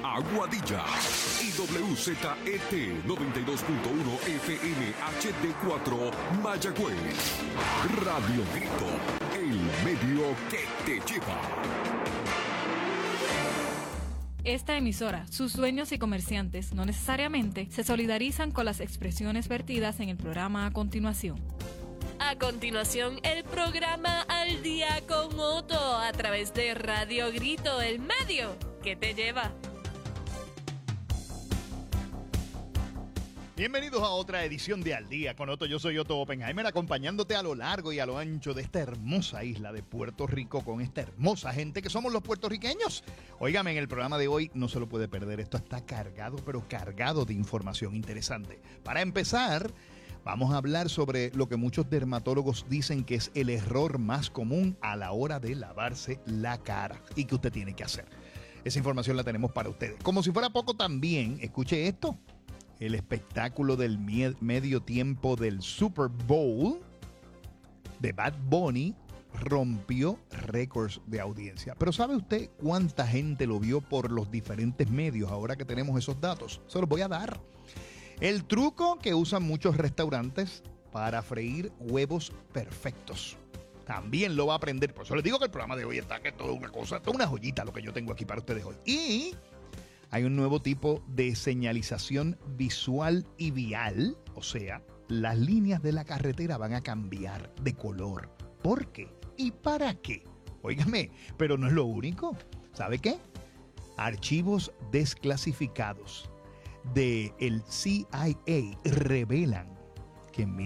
Aguadilla. Y WZET 92.1 FM HD4 Mayagüez. Radio Grito, el medio que te lleva. Esta emisora, sus dueños y comerciantes no necesariamente se solidarizan con las expresiones vertidas en el programa a continuación. A continuación, el programa Al Día con Otto a través de Radio Grito, el medio que te lleva. Bienvenidos a otra edición de Al Día con Otto. Yo soy Otto Oppenheimer, acompañándote a lo largo y a lo ancho de esta hermosa isla de Puerto Rico con esta hermosa gente que somos los puertorriqueños. Óigame, en el programa de hoy no se lo puede perder. Esto está cargado, pero cargado de información interesante. Para empezar, vamos a hablar sobre lo que muchos dermatólogos dicen que es el error más común a la hora de lavarse la cara y que usted tiene que hacer. Esa información la tenemos para ustedes. Como si fuera poco también, escuche esto. El espectáculo del medio tiempo del Super Bowl de Bad Bunny rompió récords de audiencia. Pero ¿sabe usted cuánta gente lo vio por los diferentes medios ahora que tenemos esos datos? Se los voy a dar. El truco que usan muchos restaurantes para freír huevos perfectos. También lo va a aprender. Por eso les digo que el programa de hoy está que toda una cosa, toda una joyita lo que yo tengo aquí para ustedes hoy. Y hay un nuevo tipo de señalización visual y vial, o sea, las líneas de la carretera van a cambiar de color. ¿Por qué? ¿Y para qué? Óigame, pero no es lo único. ¿Sabe qué? Archivos desclasificados del CIA revelan que en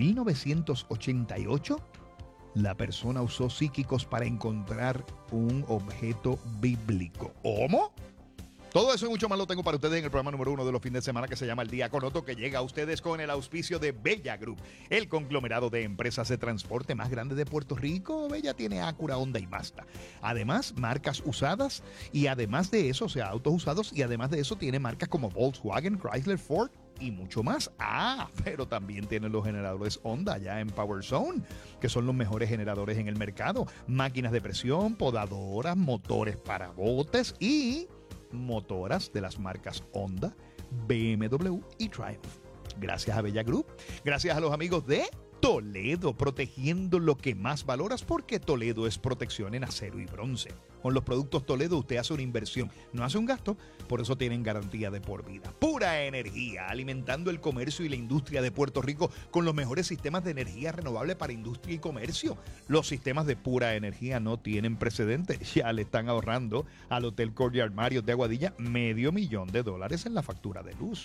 1988 la persona usó psíquicos para encontrar un objeto bíblico. ¿Cómo? Todo eso y mucho más lo tengo para ustedes en el programa número 1 de los fines de semana que se llama El Día con Otto, que llega a ustedes con el auspicio de Bella Group, el conglomerado de empresas de transporte más grande de Puerto Rico. Bella tiene Acura, Honda y Mazda. Además, marcas usadas y además de eso, o sea, autos usados, y además de eso tiene marcas como Volkswagen, Chrysler, Ford y mucho más. Pero también tiene los generadores Honda ya en Power Zone, que son los mejores generadores en el mercado. Máquinas de presión, podadoras, motores para botes y motoras de las marcas Honda, BMW y Triumph. Gracias a Bella Group, gracias a los amigos de Toledo, protegiendo lo que más valoras, porque Toledo es protección en acero y bronce. Con los productos Toledo usted hace una inversión, no hace un gasto, por eso tienen garantía de por vida. Pura energía, alimentando el comercio y la industria de Puerto Rico con los mejores sistemas de energía renovable para industria y comercio. Los sistemas de Pura Energía no tienen precedentes. Ya le están ahorrando al Hotel Courtyard Marriott de Aguadilla $500,000 en la factura de luz.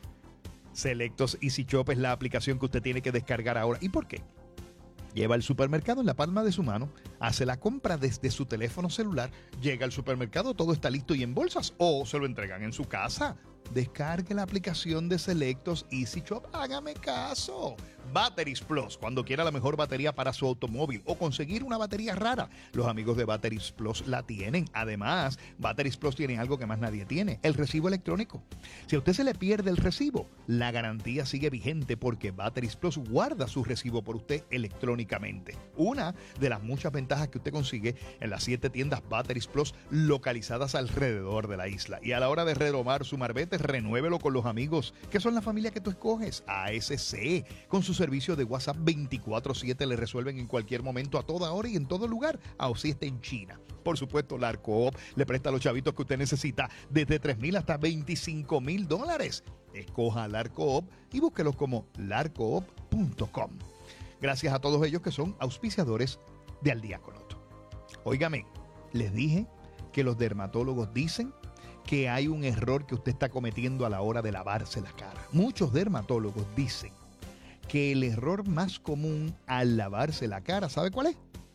Selectos Easy Shop es la aplicación que usted tiene que descargar ahora. ¿Y por qué? Lleva al supermercado en la palma de su mano, hace la compra desde su teléfono celular, llega al supermercado, todo está listo y en bolsas, o se lo entregan en su casa. Descargue la aplicación de Selectos Easy Shop, hágame caso. Batteries Plus, cuando quiera la mejor batería para su automóvil o conseguir una batería rara, los amigos de Batteries Plus la tienen. Además, Batteries Plus tiene algo que más nadie tiene, el recibo electrónico. Si a usted se le pierde el recibo, la garantía sigue vigente porque Batteries Plus guarda su recibo por usted electrónicamente. Una de las muchas ventajas que usted consigue en las 7 tiendas Batteries Plus localizadas alrededor de la isla. Y a la hora de renovar su marbete, renuévelo con los amigos que son la familia que tú escoges, ASC, con su servicio de WhatsApp 24/7 le resuelven en cualquier momento, a toda hora y en todo lugar, aun si está en China. Por supuesto, Larcoop le presta a los chavitos que usted necesita desde $3,000 hasta $25,000. Escoja Larcoop y búsquelos como larcoop.com. Gracias a todos ellos que son auspiciadores de Al Día con Otto. Óigame, les dije que los dermatólogos dicen que hay un error que usted está cometiendo a la hora de lavarse la cara. Muchos dermatólogos dicen que el error más común al lavarse la cara, ¿sabe cuál es?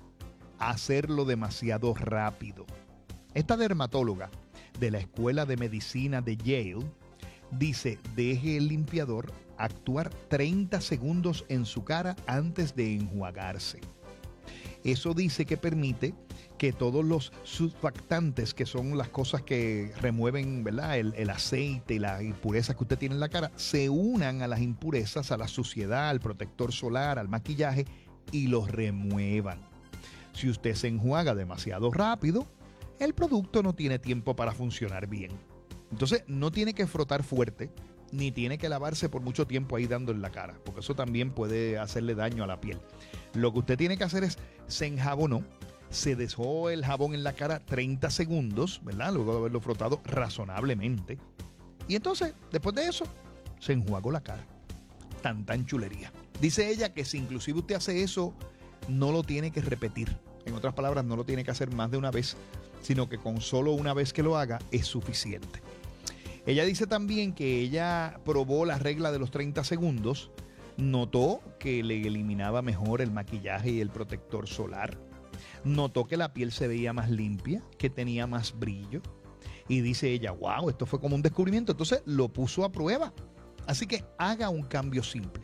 Hacerlo demasiado rápido. Esta dermatóloga de la Escuela de Medicina de Yale dice: deje el limpiador actuar 30 segundos en su cara antes de enjuagarse. Eso dice que permite que todos los surfactantes, que son las cosas que remueven, ¿verdad?, el aceite y las impurezas que usted tiene en la cara, se unan a las impurezas, a la suciedad, al protector solar, al maquillaje y los remuevan. Si usted se enjuaga demasiado rápido, el producto no tiene tiempo para funcionar bien. Entonces no tiene que frotar fuerte, ni tiene que lavarse por mucho tiempo ahí dando en la cara, porque eso también puede hacerle daño a la piel. Lo que usted tiene que hacer es, se enjabonó, se dejó el jabón en la cara 30 segundos, ¿verdad? Luego de haberlo frotado razonablemente. Y entonces, después de eso, se enjuagó la cara. Tan chulería. Dice ella que si inclusive usted hace eso, no lo tiene que repetir. En otras palabras, no lo tiene que hacer más de una vez, sino que con solo una vez que lo haga es suficiente. Ella dice también que ella probó la regla de los 30 segundos, notó que le eliminaba mejor el maquillaje y el protector solar, notó que la piel se veía más limpia, que tenía más brillo, y dice ella, wow, esto fue como un descubrimiento. Entonces lo puso a prueba. Así que haga un cambio simple.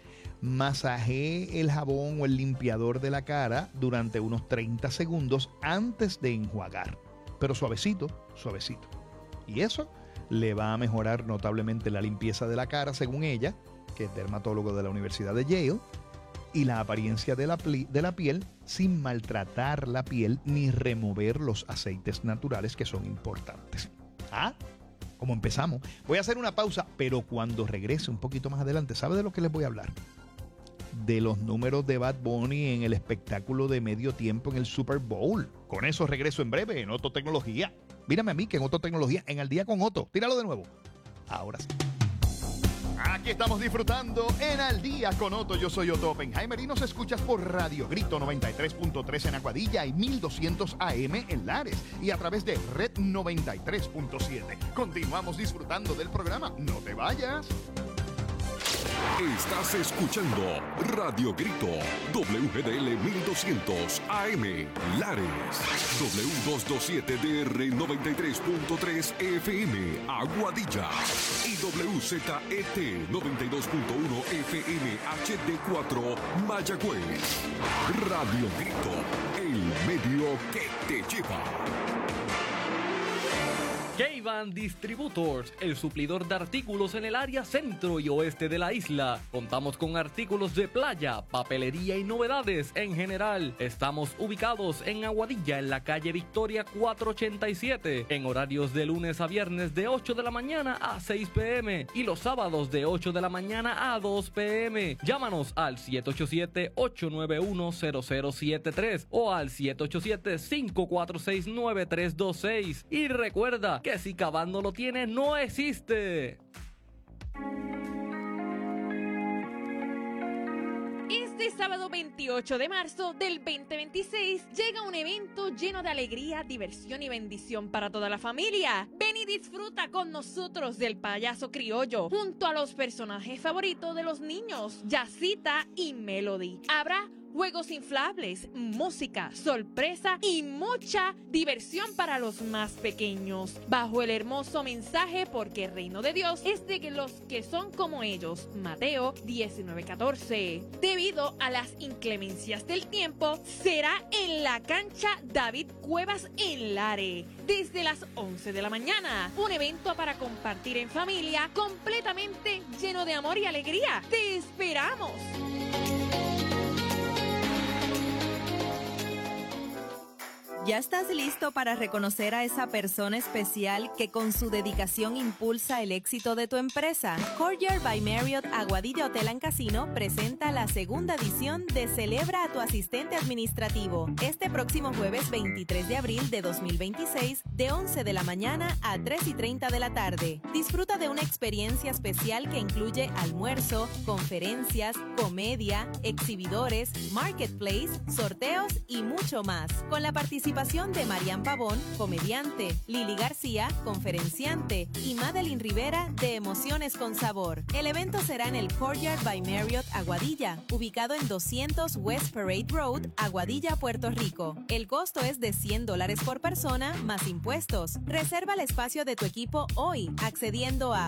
Masajee el jabón o el limpiador de la cara durante unos 30 segundos antes de enjuagar, pero suavecito, suavecito. Y eso le va a mejorar notablemente la limpieza de la cara, según ella, que es dermatólogo de la Universidad de Yale, y la apariencia de la piel sin maltratar la piel ni remover los aceites naturales que son importantes. Como empezamos. Voy a hacer una pausa, pero cuando regrese un poquito más adelante, ¿sabe de lo que les voy a hablar? De los números de Bad Bunny en el espectáculo de medio tiempo en el Super Bowl. Con eso regreso en breve en Otto Tecnología. Mírame a mí que en Otto Tecnología, en Al Día con Otto. Tíralo de nuevo. Ahora sí. Aquí estamos disfrutando en Al Día con Otto. Yo soy Otto Oppenheimer y nos escuchas por Radio Grito 93.3 en Aguadilla y 1200 AM en Lares y a través de Red 93.7. Continuamos disfrutando del programa. No te vayas. Estás escuchando Radio Grito, WGDL 1200 AM, Lares, W227DR 93.3 FM, Aguadilla, y WZET 92.1 FM HD4, Mayagüez. Radio Grito, el medio que te lleva. K-Van Distributors, el suplidor de artículos en el área centro y oeste de la isla. Contamos con artículos de playa, papelería y novedades en general. Estamos ubicados en Aguadilla, en la calle Victoria 487, en horarios de lunes a viernes de 8 de la mañana a 6 p.m. y los sábados de 8 de la mañana a 2 p.m. Llámanos al 787-891-0073 o al 787-546-9326 y recuerda que si K-Van no lo tiene, no existe. Este sábado 28 de marzo del 2026 llega un evento lleno de alegría, diversión y bendición para toda la familia. Ven y disfruta con nosotros del payaso criollo junto a los personajes favoritos de los niños, Yacita y Melody. Habrá juegos inflables, música, sorpresa y mucha diversión para los más pequeños. Bajo el hermoso mensaje, porque el reino de Dios es de los que son como ellos. Mateo 19:14. Debido a las inclemencias del tiempo, será en la cancha David Cuevas en Lares, desde las 11 de la mañana. Un evento para compartir en familia, completamente lleno de amor y alegría. ¡Te esperamos! ¿Ya estás listo para reconocer a esa persona especial que con su dedicación impulsa el éxito de tu empresa? Courtyard by Marriott Aguadilla Hotel and Casino presenta la segunda edición de Celebra a tu asistente administrativo este próximo jueves 23 de abril de 2026 de 11 de la mañana a 3:30 de la tarde. Disfruta de una experiencia especial que incluye almuerzo, conferencias, comedia, exhibidores, marketplace, sorteos y mucho más. Con la participación de Marian Pavón, comediante, Lili García, conferenciante y Madeline Rivera de Emociones con Sabor. El evento será en el Courtyard by Marriott Aguadilla, ubicado en 200 West Parade Road, Aguadilla, Puerto Rico. El costo es de $100 por persona más impuestos. Reserva el espacio de tu equipo hoy accediendo a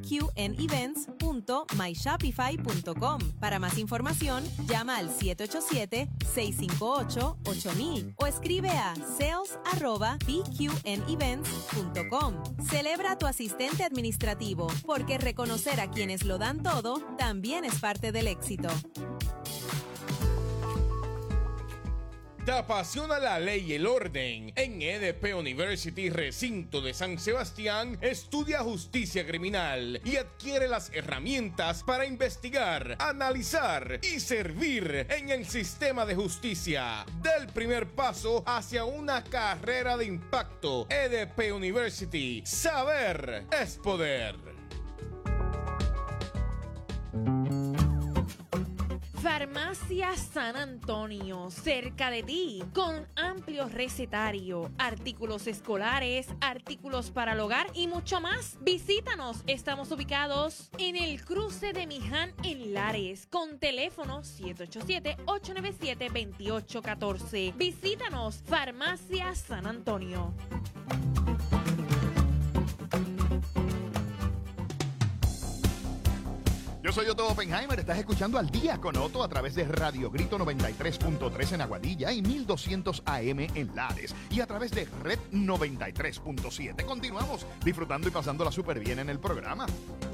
bqnevents.myshopify.com. Para más información, llama al 787-658-8000 o escribe a sales@bqnevents.com. Celebra a tu asistente administrativo, porque reconocer a quienes lo dan todo también es parte del éxito. ¿Te apasiona la ley y el orden? En EDP University, recinto de San Sebastián, estudia justicia criminal y adquiere las herramientas para investigar, analizar y servir en el sistema de justicia. Del primer paso hacia una carrera de impacto. EDP University. Saber es poder. Farmacia San Antonio, cerca de ti, con amplio recetario, artículos escolares, artículos para el hogar y mucho más. Visítanos, estamos ubicados en el cruce de Miján en Lares, con teléfono 787-897-2814. Visítanos, Farmacia San Antonio. Yo soy Otto Oppenheimer, estás escuchando Al Día con Otto a través de Radio Grito 93.3 en Aguadilla y 1200 AM en Lares y a través de Red 93.7. Continuamos disfrutando y pasándola súper bien en el programa.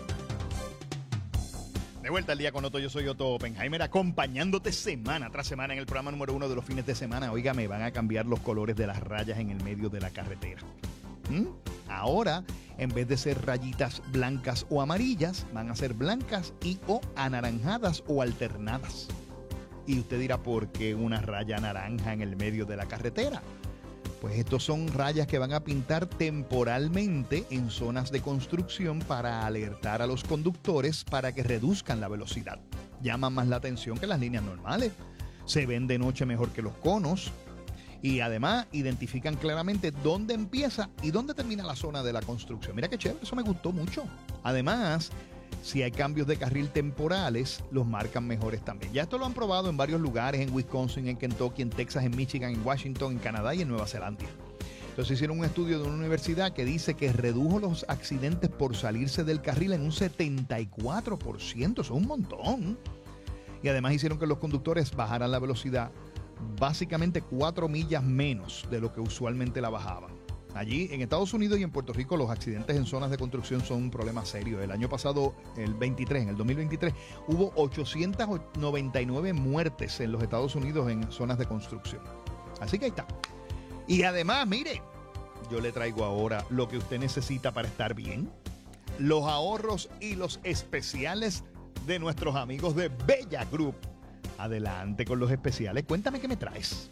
De vuelta al Día con Otto, yo soy Otto Oppenheimer, acompañándote semana tras semana en el programa número 1 de los fines de semana. Oiga, me van a cambiar los colores de las rayas en el medio de la carretera. Ahora, en vez de ser rayitas blancas o amarillas, van a ser blancas y o anaranjadas o alternadas. Y usted dirá, ¿por qué una raya naranja en el medio de la carretera? Pues estos son rayas que van a pintar temporalmente en zonas de construcción para alertar a los conductores para que reduzcan la velocidad. Llaman más la atención que las líneas normales. Se ven de noche mejor que los conos. Y además identifican claramente dónde empieza y dónde termina la zona de la construcción. Mira qué chévere, eso me gustó mucho. Además, si hay cambios de carril temporales, los marcan mejores también. Ya esto lo han probado en varios lugares, en Wisconsin, en Kentucky, en Texas, en Michigan, en Washington, en Canadá y en Nueva Zelanda. Entonces hicieron un estudio de una universidad que dice que redujo los accidentes por salirse del carril en un 74%. Eso es un montón. Y además hicieron que los conductores bajaran la velocidad básicamente 4 millas menos de lo que usualmente la bajaban. Allí en Estados Unidos y en Puerto Rico los accidentes en zonas de construcción son un problema serio. El año pasado, en el 2023, hubo 899 muertes en los Estados Unidos en zonas de construcción. Así que ahí está. Y además, mire, yo le traigo ahora lo que usted necesita para estar bien. Los ahorros y los especiales de nuestros amigos de Bella Group. Adelante con los especiales. Cuéntame qué me traes.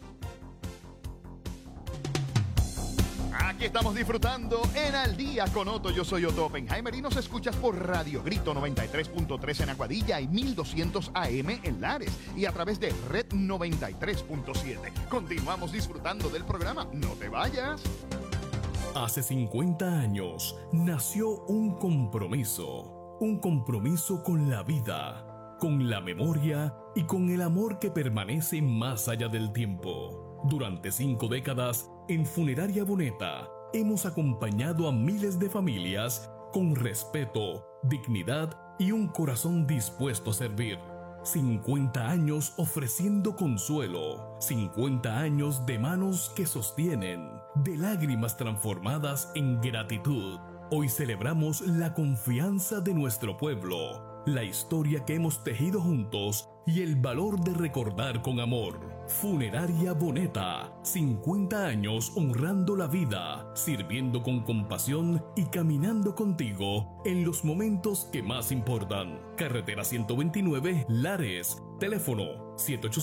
Aquí estamos disfrutando en Al Día con Otto. Yo soy Otto Oppenheimer y nos escuchas por Radio Grito 93.3 en Aguadilla y 1200 AM en Lares y a través de Red 93.7. Continuamos disfrutando del programa. No te vayas. Hace 50 años nació un compromiso con la vida, con la memoria y con el amor que permanece más allá del tiempo. Durante 5 décadas, en Funeraria Boneta, hemos acompañado a miles de familias con respeto, dignidad y un corazón dispuesto a servir. 50 años ofreciendo consuelo, 50 años de manos que sostienen, de lágrimas transformadas en gratitud. Hoy celebramos la confianza de nuestro pueblo, la historia que hemos tejido juntos y el valor de recordar con amor. Funeraria Boneta, 50 años honrando la vida, sirviendo con compasión y caminando contigo en los momentos que más importan. Carretera 129, Lares. Teléfono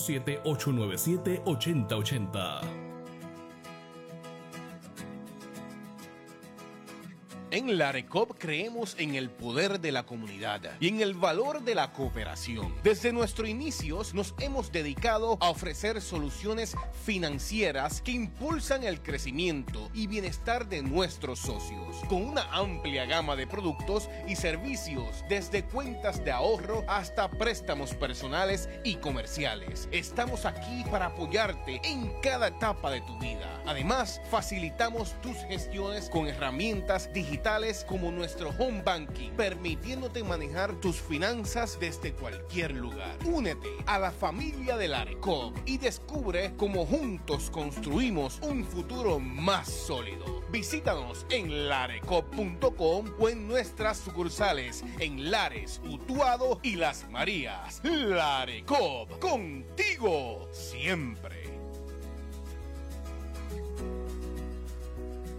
787-897-8080. En Larecop creemos en el poder de la comunidad y en el valor de la cooperación. Desde nuestros inicios nos hemos dedicado a ofrecer soluciones financieras que impulsan el crecimiento y bienestar de nuestros socios, con una amplia gama de productos y servicios, desde cuentas de ahorro hasta préstamos personales y comerciales. Estamos aquí para apoyarte en cada etapa de tu vida. Además, facilitamos tus gestiones con herramientas digitales como nuestro Home Banking, permitiéndote manejar tus finanzas desde cualquier lugar. Únete a la familia de Larecop y descubre cómo juntos construimos un futuro más sólido. Visítanos en larecop.com o en nuestras sucursales en Lares, Utuado y Las Marías. Larecop, contigo siempre.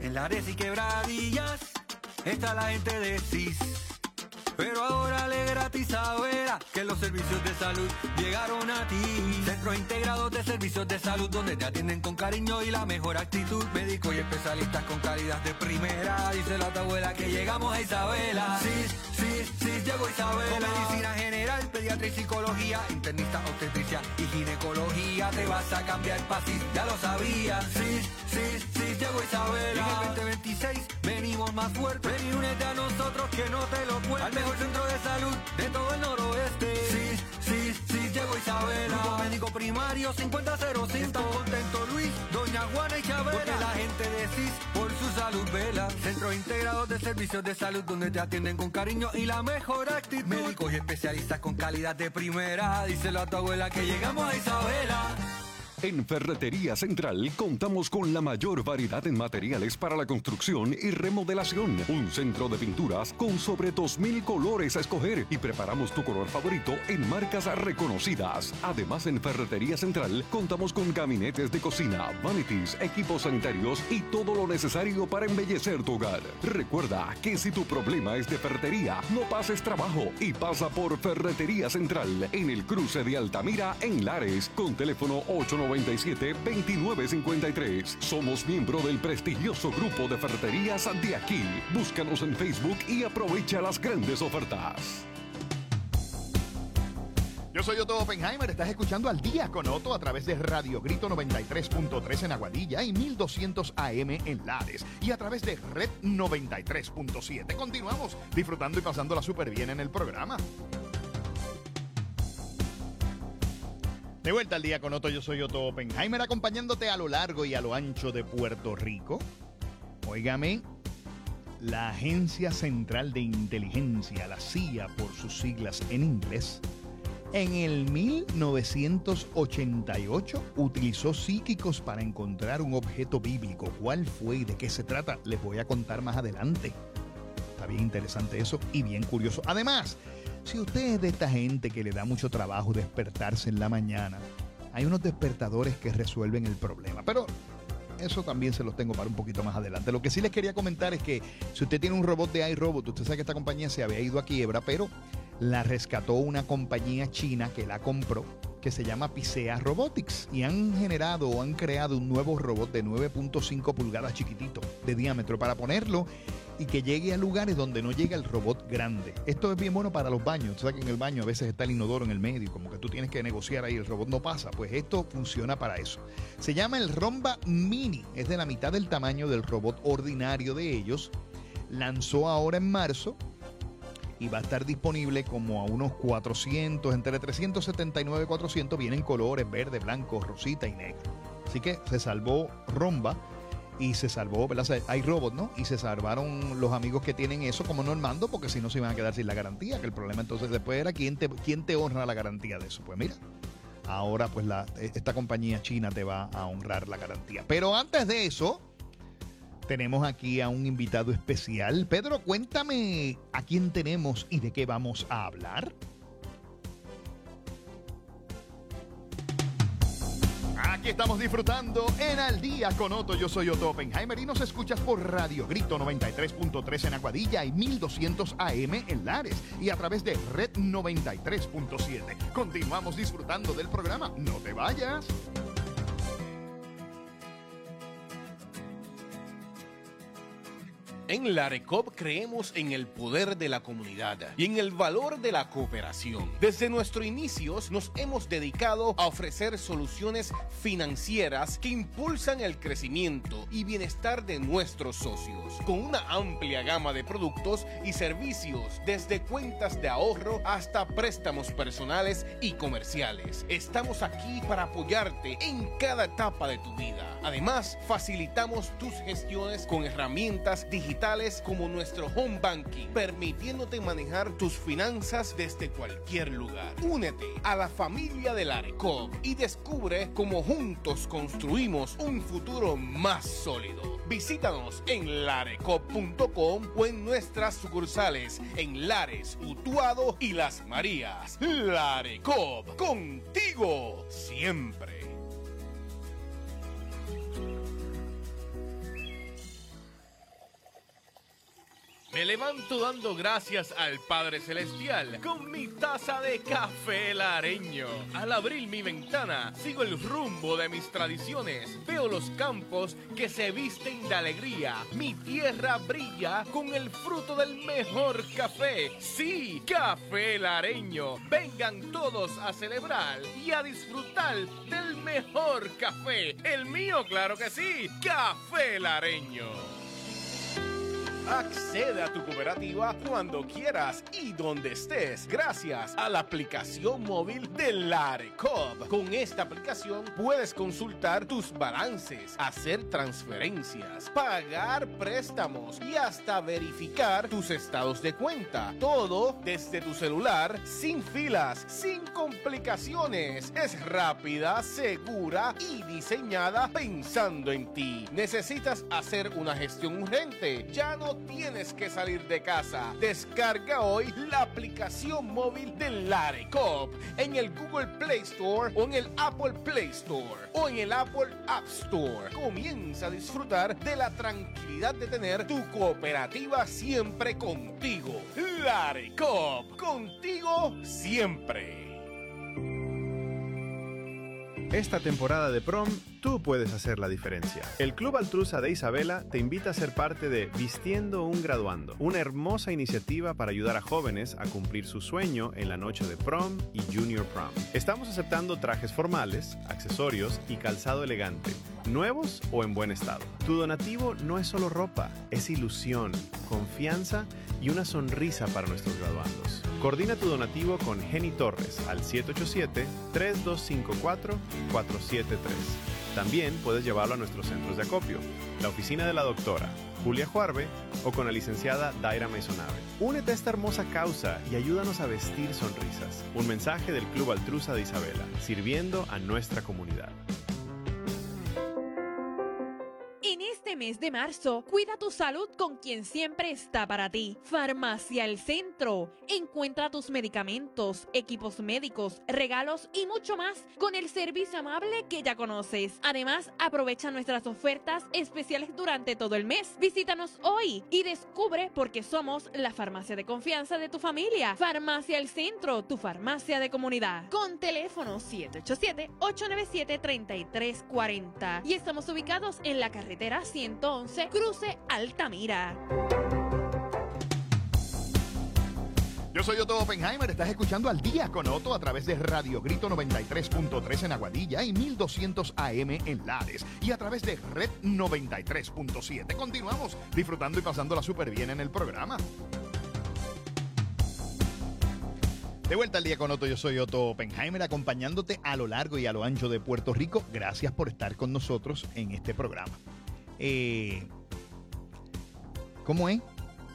En Lares y Quebradillas está la gente de CIS. Pero ahora le gratis a Vera que los servicios de salud llegaron a ti. Centros integrados de servicios de salud donde te atienden con cariño y la mejor actitud. Médicos y especialistas con calidad de primera. Díselo a tu abuela que llegamos a Isabela. Sí, llegó Isabela. Con medicina general, pediatría y psicología, internista, obstetricia y ginecología. Te vas a cambiar pa' CIS, ya lo sabías. Sí, llegó Isabela. Y en el 2026 venimos más fuerte. Ven y únete a nosotros que no te lo cuento. Al mejor centro de salud de todo el noroeste. Sí, llegó Isabela. Grupo médico primario 5005. Están contentos Luis, doña Juana y Chabela. Porque la gente de CIS por su salud vela. Centros integrados de servicios de salud donde te atienden con cariño y la mejor actitud. Médicos y especialistas con calidad de primera. Díselo a tu abuela que llegamos a Isabela. En Ferretería Central contamos con la mayor variedad en materiales para la construcción y remodelación. Un centro de pinturas con sobre 2,000 colores a escoger y preparamos tu color favorito en marcas reconocidas. Además, en Ferretería Central contamos con gabinetes de cocina, vanities, equipos sanitarios y todo lo necesario para embellecer tu hogar. Recuerda que si tu problema es de ferretería, no pases trabajo y pasa por Ferretería Central en el cruce de Altamira en Lares con teléfono 897-2953. Somos miembro del prestigioso grupo de ferreterías de aquí. Búscanos en Facebook y aprovecha las grandes ofertas. Yo soy Otto Oppenheimer, estás escuchando Al Día con Otto a través de Radio Grito 93.3 en Aguadilla y 1200 AM en Lares y a través de Red 93.7. Continuamos disfrutando y pasándola súper bien en el programa. De vuelta al Día con Otto, yo soy Otto Oppenheimer, acompañándote a lo largo y a lo ancho de Puerto Rico. Óigame, la Agencia Central de Inteligencia, la CIA por sus siglas en inglés, en el 1988 utilizó psíquicos para encontrar un objeto bíblico. ¿Cuál fue y de qué se trata? Les voy a contar más adelante. Está bien interesante eso y bien curioso. Además, si usted es de esta gente que le da mucho trabajo despertarse en la mañana, hay unos despertadores que resuelven el problema. Pero eso también se los tengo para un poquito más adelante. Lo que sí les quería comentar es que si usted tiene un robot de iRobot, usted sabe que esta compañía se había ido a quiebra, pero la rescató una compañía china que la compró, que se llama Pisea Robotics, y han generado o han creado un nuevo robot de 9.5 pulgadas chiquitito de diámetro para ponerlo y que llegue a lugares donde no llega el robot grande. Esto es bien bueno para los baños. Tú sabes que en el baño a veces está el inodoro en el medio, como que tú tienes que negociar ahí, el robot no pasa. Pues esto funciona para eso. Se llama el Romba Mini, es de la mitad del tamaño del robot ordinario de ellos. Lanzó ahora en marzo y va a estar disponible como a unos 400, entre 379 y 400, vienen colores verde, blanco, rosita y negro. Así que se salvó Romba y se salvó, ¿verdad? Hay robot, ¿no? Y se salvaron los amigos que tienen eso como Normando, porque si no se iban a quedar sin la garantía, que el problema entonces después era quién te honra la garantía de eso. Pues mira, ahora pues esta compañía china te va a honrar la garantía. Pero antes de eso, tenemos aquí a un invitado especial. Pedro, cuéntame a quién tenemos y de qué vamos a hablar. Aquí estamos disfrutando en Al Día con Otto. Yo soy Otto Oppenheimer y nos escuchas por Radio Grito 93.3 en Aguadilla y 1200 AM en Lares y a través de Red 93.7. Continuamos disfrutando del programa. No te vayas. En Larecop creemos en el poder de la comunidad y en el valor de la cooperación. Desde nuestros inicios nos hemos dedicado a ofrecer soluciones financieras que impulsan el crecimiento y bienestar de nuestros socios, con una amplia gama de productos y servicios, desde cuentas de ahorro hasta préstamos personales y comerciales. Estamos aquí para apoyarte en cada etapa de tu vida. Además, facilitamos tus gestiones con herramientas digitales como nuestro Home Banking, permitiéndote manejar tus finanzas desde cualquier lugar. Únete a la familia de Larecop y descubre cómo juntos construimos un futuro más sólido. Visítanos en larecop.com o en nuestras sucursales en Lares, Utuado y Las Marías. Larecop, contigo siempre. Me levanto dando gracias al Padre Celestial con mi taza de café lareño. Al abrir mi ventana, sigo el rumbo de mis tradiciones. Veo los campos que se visten de alegría. Mi tierra brilla con el fruto del mejor café. Sí, café lareño. Vengan todos a celebrar y a disfrutar del mejor café. El mío, claro que sí, Café Lareño. Accede a tu cooperativa cuando quieras y donde estés gracias a la aplicación móvil de LareCoop. Con esta aplicación puedes consultar tus balances, hacer transferencias, pagar préstamos y hasta verificar tus estados de cuenta. Todo desde tu celular, sin filas, sin complicaciones. Es rápida, segura y diseñada pensando en ti. ¿Necesitas hacer una gestión urgente? Ya no tienes que salir de casa. Descarga hoy la aplicación móvil de LareCoop en el Google Play Store o en el Apple Play Store o en el Apple App Store. Comienza a disfrutar de la tranquilidad de tener tu cooperativa siempre contigo. LareCoop, contigo siempre. Esta temporada de prom, tú puedes hacer la diferencia. El Club Altrusa de Isabela te invita a ser parte de Vistiendo un Graduando, una hermosa iniciativa para ayudar a jóvenes a cumplir su sueño en la noche de prom y junior prom. Estamos aceptando trajes formales, accesorios y calzado elegante, nuevos o en buen estado. Tu donativo no es solo ropa, es ilusión, confianza y una sonrisa para nuestros graduandos. Coordina tu donativo con Jenny Torres al 787-3254-473. También puedes llevarlo a nuestros centros de acopio, la oficina de la doctora Julia Juarbe o con la licenciada Daira Maisonave. Únete a esta hermosa causa y ayúdanos a vestir sonrisas. Un mensaje del Club Altrusa de Isabela, sirviendo a nuestra comunidad. En este mes de marzo, cuida tu salud con quien siempre está para ti. Farmacia El Centro. Encuentra tus medicamentos, equipos médicos, regalos y mucho más con el servicio amable que ya conoces. Además, aprovecha nuestras ofertas especiales durante todo el mes. Visítanos hoy y descubre por qué somos la farmacia de confianza de tu familia. Farmacia El Centro, tu farmacia de comunidad. Con teléfono 787-897-3340. Y estamos ubicados en la carretera 111, cruce Altamira. Yo soy Otto Oppenheimer, estás escuchando Al Día con Otto a través de Radio Grito 93.3 en Aguadilla y 1200 AM en Lares y a través de Red 93.7. Continuamos disfrutando y pasándola súper bien en el programa. De vuelta al Día con Otto, yo soy Otto Oppenheimer, acompañándote a lo largo y a lo ancho de Puerto Rico. Gracias por estar con nosotros en este programa. ¿Cómo es?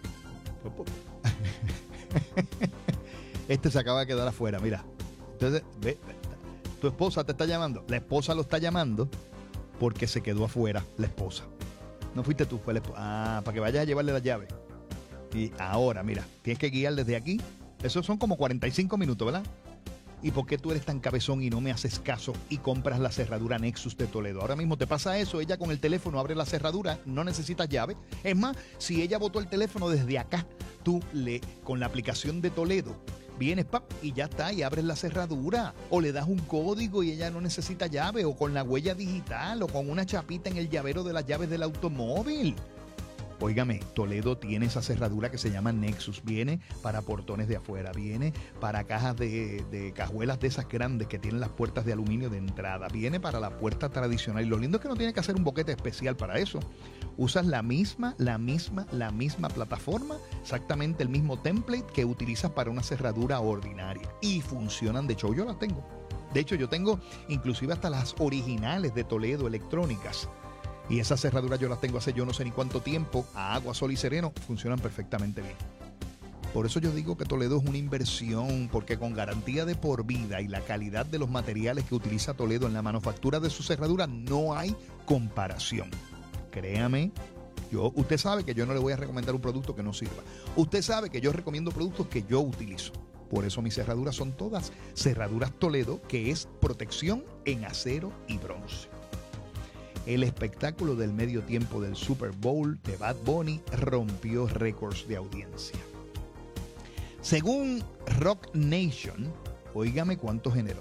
Este se acaba de quedar afuera, mira. Entonces, ve, tu esposa te está llamando. La esposa lo está llamando porque se quedó afuera, la esposa. No fuiste tú, fue la esposa. Ah, para que vayas a llevarle la llave. Y ahora, mira, tienes que guiar desde aquí. Esos son como 45 minutos, ¿verdad? ¿Y por qué tú eres tan cabezón y no me haces caso y compras la cerradura Nexus de Toledo? Ahora mismo te pasa eso, ella con el teléfono abre la cerradura, no necesitas llave. Es más, si ella botó el teléfono desde acá, tú con la aplicación de Toledo, vienes y ya está, y abres la cerradura. O le das un código y ella no necesita llave, o con la huella digital, o con una chapita en el llavero de las llaves del automóvil. Óigame, Toledo tiene esa cerradura que se llama Nexus. Viene para portones de afuera, viene para cajas de cajuelas de esas grandes que tienen las puertas de aluminio de entrada, viene para la puerta tradicional. Y lo lindo es que no tiene que hacer un boquete especial para eso. Usas la misma plataforma, exactamente el mismo template que utilizas para una cerradura ordinaria. Y funcionan, de hecho yo las tengo. De hecho yo tengo inclusive hasta las originales de Toledo electrónicas. Y esas cerraduras yo las tengo hace yo no sé ni cuánto tiempo, a agua, sol y sereno, funcionan perfectamente bien. Por eso yo digo que Toledo es una inversión, porque con garantía de por vida y la calidad de los materiales que utiliza Toledo en la manufactura de su cerradura, no hay comparación. Créame, usted sabe que yo no le voy a recomendar un producto que no sirva. Usted sabe que yo recomiendo productos que yo utilizo. Por eso mis cerraduras son todas cerraduras Toledo, que es protección en acero y bronce. El espectáculo del medio tiempo del Super Bowl de Bad Bunny rompió récords de audiencia. Según Rock Nation, óigame cuánto generó.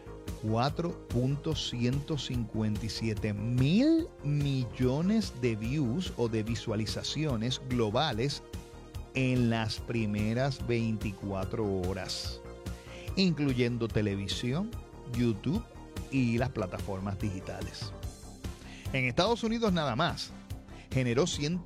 4.157 mil millones de views o de visualizaciones globales en las primeras 24 horas, incluyendo televisión, YouTube y las plataformas digitales. En Estados Unidos nada más generó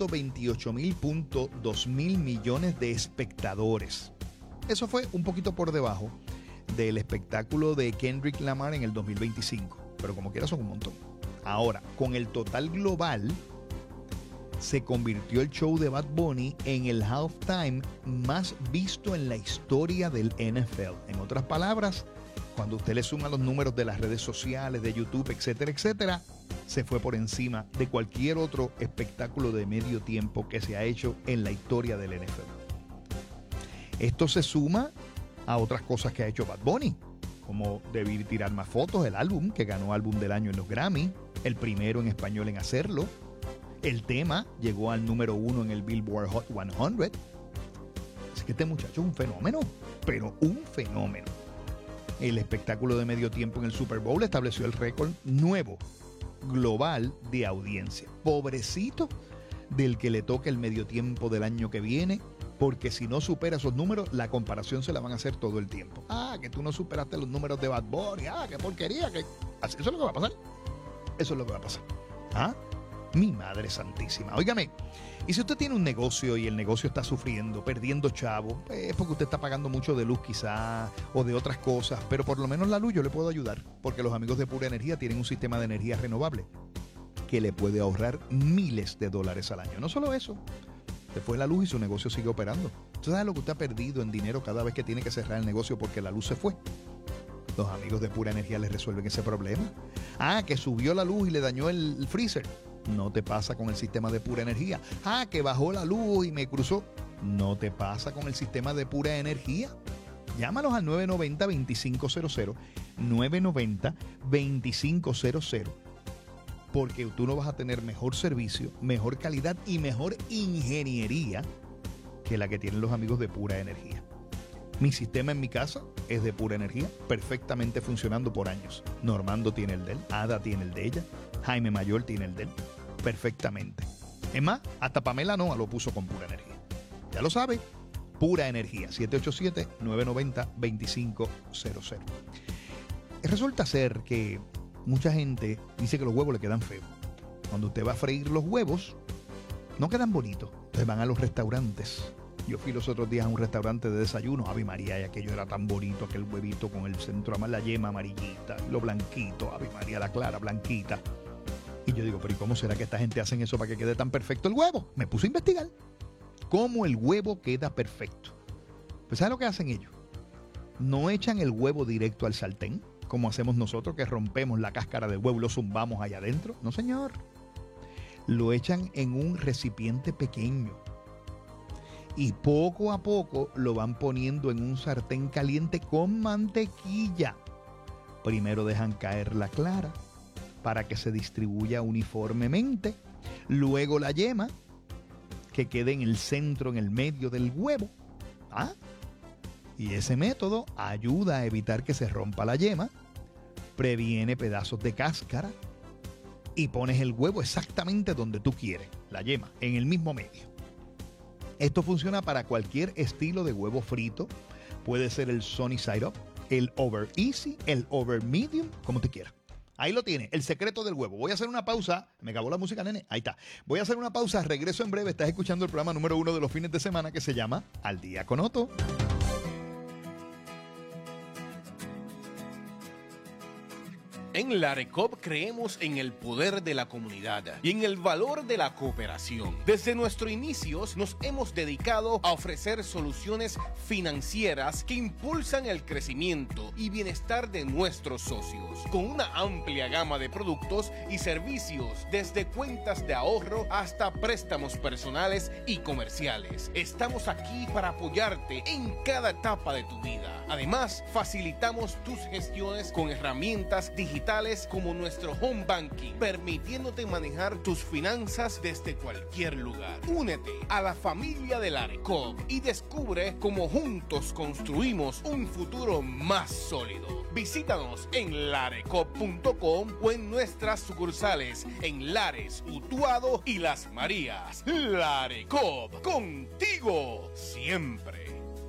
128.2 mil millones de espectadores. Eso fue un poquito por debajo del espectáculo de Kendrick Lamar en el 2025, pero como quiera son un montón. Ahora, con el total global, se convirtió el show de Bad Bunny en el halftime más visto en la historia del NFL. En otras palabras, cuando usted le suma los números de las redes sociales, de YouTube, etcétera, etcétera, se fue por encima de cualquier otro espectáculo de medio tiempo que se ha hecho en la historia del NFL. Esto se suma a otras cosas que ha hecho Bad Bunny, como Debí Tirar Más Fotos, el álbum que ganó álbum del año en los Grammy, el primero en español en hacerlo. El tema llegó al número 1 en el Billboard Hot 100. Así que este muchacho es un fenómeno, pero un fenómeno. El espectáculo de medio tiempo en el Super Bowl estableció el récord nuevo global de audiencia. Pobrecito del que le toque el medio tiempo del año que viene, porque si no supera esos números, la comparación se la van a hacer todo el tiempo. Ah, que tú no superaste los números de Bad Bunny. Ah, qué porquería. Eso es lo que va a pasar. Eso es lo que va a pasar. ¿Ah? Mi madre santísima. Óigame, y si usted tiene un negocio y el negocio está sufriendo, perdiendo chavo, es porque usted está pagando mucho de luz quizá o de otras cosas, pero por lo menos la luz yo le puedo ayudar, porque los amigos de Pura Energía tienen un sistema de energía renovable que le puede ahorrar miles de dólares al año. No solo eso, se fue la luz y su negocio sigue operando. ¿Usted sabe lo que usted ha perdido en dinero cada vez que tiene que cerrar el negocio porque la luz se fue? Los amigos de Pura Energía les resuelven ese problema. Ah, que subió la luz y le dañó el freezer. No te pasa con el sistema de Pura Energía. Ah, que bajó la luz y me cruzó. No te pasa con el sistema de Pura Energía. Llámalos al 990-2500. 990-2500. Porque tú no vas a tener mejor servicio, mejor calidad y mejor ingeniería que la que tienen los amigos de Pura Energía. Mi sistema en mi casa es de Pura Energía, perfectamente funcionando por años. Normando tiene el de él, Ada tiene el de ella, Jaime Mayor tiene el de él, perfectamente. Es más, hasta Pamela Noa lo puso con Pura Energía. Ya lo sabe, Pura Energía, 787-990-2500. Resulta ser que mucha gente dice que los huevos le quedan feos. Cuando usted va a freír los huevos, no quedan bonitos. Entonces van a los restaurantes. Yo fui los otros días a un restaurante de desayuno. Ave María, y aquello era tan bonito, aquel huevito con el centro, la yema amarillita, lo blanquito, Ave María, la clara blanquita. Y yo digo, pero ¿y cómo será que esta gente hacen eso para que quede tan perfecto el huevo? Me puse a investigar cómo el huevo queda perfecto. Pues ¿sabes lo que hacen ellos? No echan el huevo directo al sartén, como hacemos nosotros, que rompemos la cáscara del huevo y lo zumbamos allá adentro. No, señor. Lo echan en un recipiente pequeño. Y poco a poco lo van poniendo en un sartén caliente con mantequilla. Primero dejan caer la clara para que se distribuya uniformemente. Luego la yema, que quede en el centro, en el medio del huevo. ¿Ah? Y ese método ayuda a evitar que se rompa la yema, previene pedazos de cáscara y pones el huevo exactamente donde tú quieres, la yema, en el mismo medio. Esto funciona para cualquier estilo de huevo frito. Puede ser el sunny side up, el over easy, el over medium, como te quieras. Ahí lo tiene, el secreto del huevo. Voy a hacer una pausa. Me acabó la música, nene. Ahí está. Voy a hacer una pausa. Regreso en breve. Estás escuchando el programa número 1 de los fines de semana que se llama Al Día con Otto. En la RECOP creemos en el poder de la comunidad y en el valor de la cooperación. Desde nuestros inicios nos hemos dedicado a ofrecer soluciones financieras que impulsan el crecimiento y bienestar de nuestros socios, con una amplia gama de productos y servicios, desde cuentas de ahorro hasta préstamos personales y comerciales. Estamos aquí para apoyarte en cada etapa de tu vida. Además, facilitamos tus gestiones con herramientas digitales digitales como nuestro home banking, permitiéndote manejar tus finanzas desde cualquier lugar. Únete a la familia de Larecoop y descubre cómo juntos construimos un futuro más sólido. Visítanos en larecoop.com o en nuestras sucursales en Lares, Utuado y Las Marías. Larecoop, contigo siempre.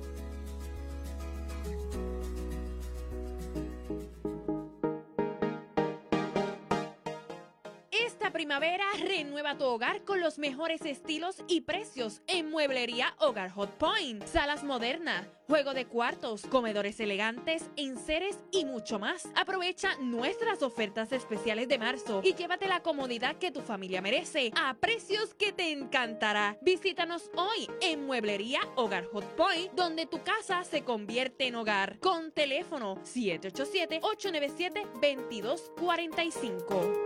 Esta primavera renueva tu hogar con los mejores estilos y precios en Mueblería Hogar Hot Point. Salas modernas, juego de cuartos, comedores elegantes, enseres y mucho más. Aprovecha nuestras ofertas especiales de marzo y llévate la comodidad que tu familia merece a precios que te encantará. Visítanos hoy en Mueblería Hogar Hot Point, donde tu casa se convierte en hogar. Con teléfono 787-897-2245.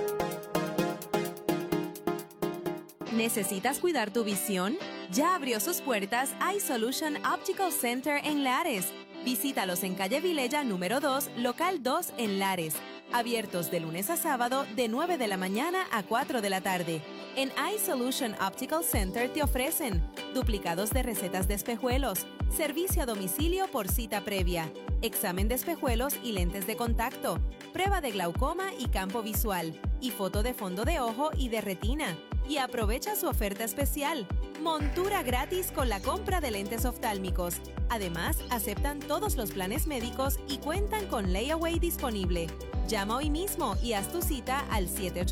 ¿Necesitas cuidar tu visión? Ya abrió sus puertas iSolution Optical Center en Lares. Visítalos en calle Vilella número 2, local 2 en Lares. Abiertos de lunes a sábado de 9 de la mañana a 4 de la tarde. En iSolution Optical Center te ofrecen duplicados de recetas de espejuelos, servicio a domicilio por cita previa, examen de espejuelos y lentes de contacto, prueba de glaucoma y campo visual, y foto de fondo de ojo y de retina. Y aprovecha su oferta especial, montura gratis con la compra de lentes oftálmicos. Además, aceptan todos los planes médicos y cuentan con layaway disponible. Llama hoy mismo y haz tu cita al